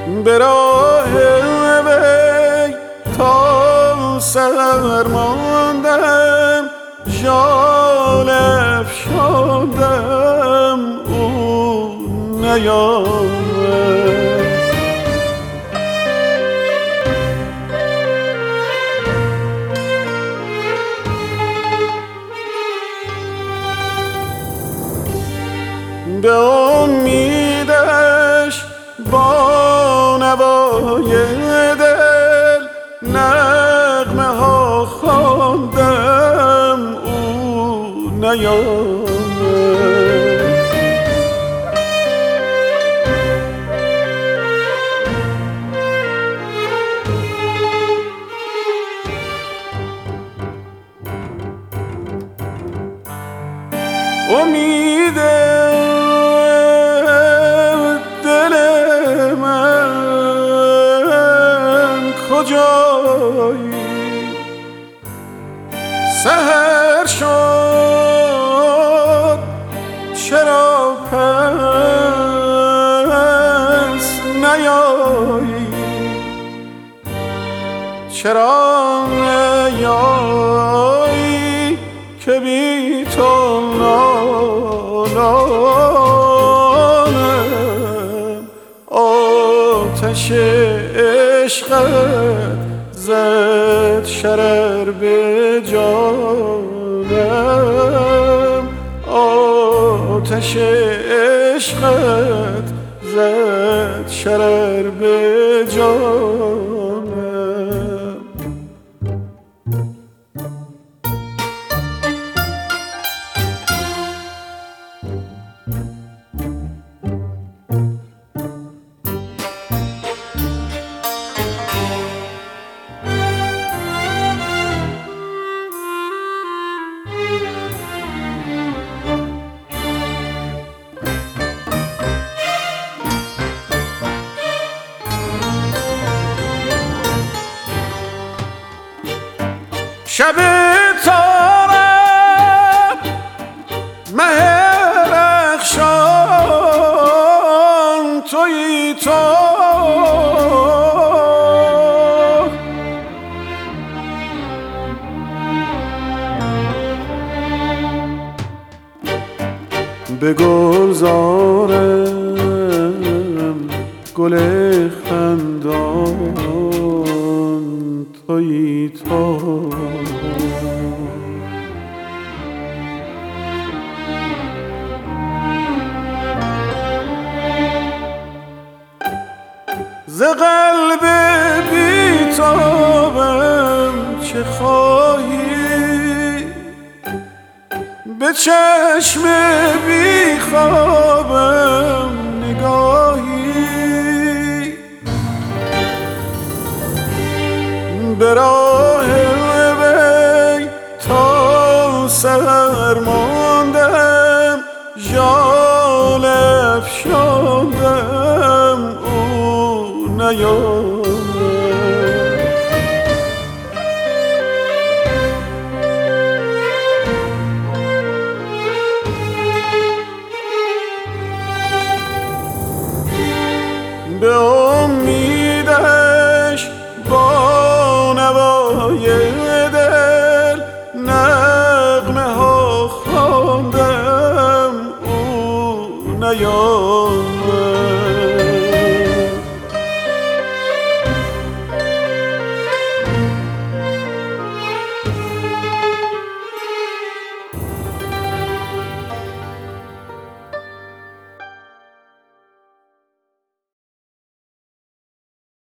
به راه وی تا سر ماندم، ژال افشاندم او نیامد. به امیدش با نوای دل نغمه ها خواندم او نیامد. امید دل من کجایی؟ سحر شد چرا پس نیایی؟ چرا نیایی که بی تو نالانم؟ آتش عشقت زد شرر به جانم، آتش عشقت زد شرر به جانم. شب تارم مه رخشان تویی تو، به گلزارم گل خندان تویی تو. ز قلب بی‌تابم چه خواهی؟ به چشم بیخوابم نگاهی؟ به راه وی تا سر ماندم، ژال افشاندم او نیامد.